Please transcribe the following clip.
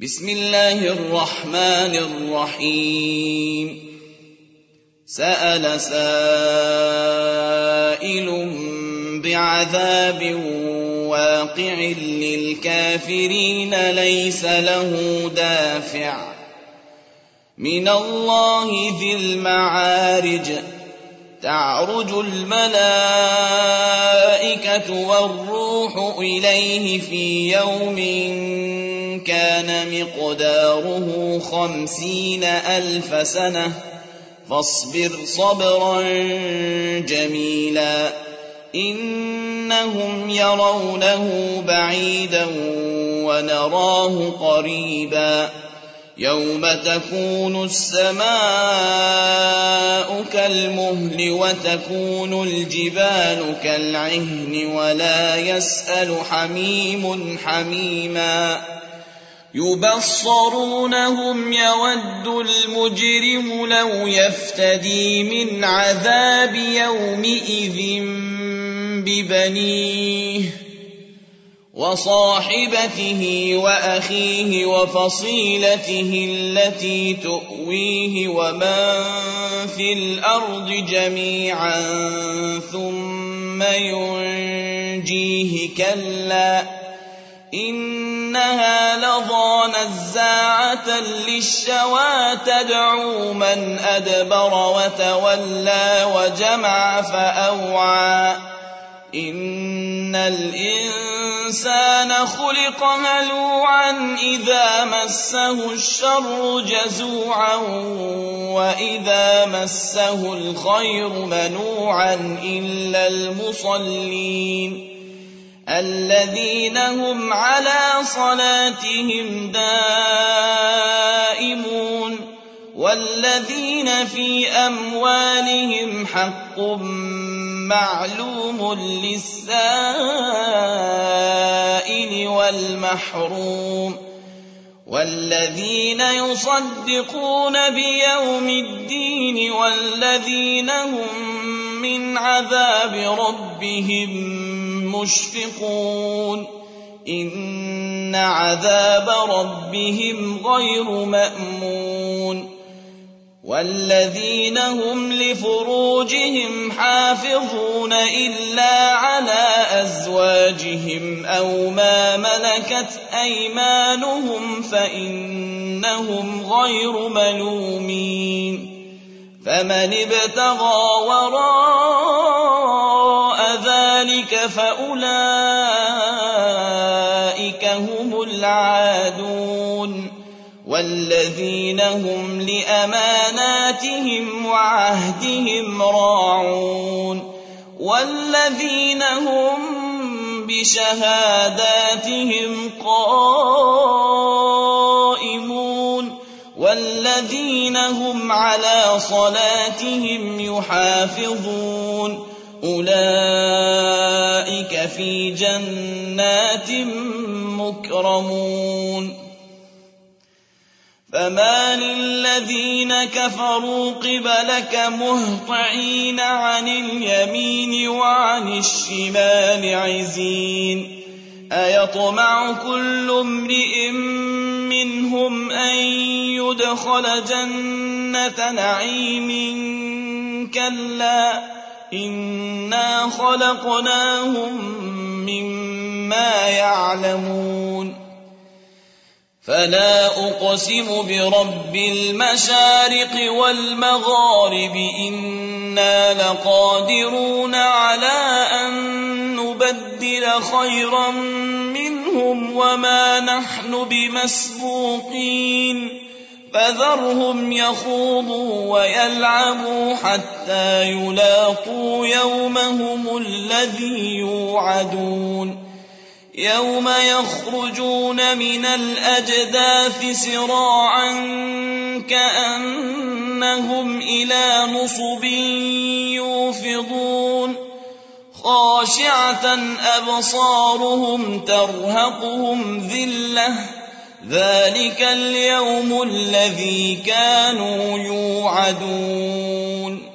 بسم الله الرحمن الرحيم سأل سائل بعذاب واقع للكافرين ليس له دافع من الله ذي المعارج تعرج الملائكة والروح إليه في يوم كان مقداره 50,000 سنة فاصبر صبرا جميلا إنهم يرونه بعيدا ونراه قريبا يوم تكون السماء كالمهل وتكون الجبال كالعهن ولا يسأل حميم حميما يبصرونهم يود المجرم لو يفتدي من عذاب يومئذ ببنيه وصاحبته وأخيه وفصيلته التي تؤويه ومن في الأرض جميعا ثم ينجيه كلا إنها لظى نزاعة للشوى تدعو من أدبر وتولى وجمع فأوعى إن الإنسان خلق هلوعا إذا مسه الشر جزوعا وإذا مسه الخير منوعا إلا المصلين الذين هم على صلاتهم دائمون والذين في أموالهم حق معلوم للسائل والمحروم والذين يصدقون بيوم الدين والذين هم من عذاب ربهم مشفقون إن عذاب ربهم غير مأمون والذين هم لفروجهم حافظون إلا على أزواجهم أو ما ملكت أيمانهم فإنهم غير ملومين فمن ابتغى وراء ذلك فأولئك هم العادون والذين هم لأماناتهم وعهدهم راعون والذين هم بشهاداتهم قائمون والذين هم على صلاتهم يحافظون أولئك في جنات مكرمون فما للذين كفروا قبلك مهطعين عن اليمين وعن الشمال عزين أيطمع كل امرئ منهم أن يدخل جنة نعيم كلا إنا خلقناهم مما يعلمون فلا أقسم برب المشارق والمغارب إنا لقادرون على أن نبدل خيرا منهم وما نحن بمسبوقين فذرهم يخوضوا ويلعبوا حتى يلاقوا يومهم الذي يوعدون يوم يخرجون من الأجداث سراعا كأنهم إلى نصب يوفضون خاشعة أبصارهم ترهقهم ذلة ذلك اليوم الذي كانوا يوعدون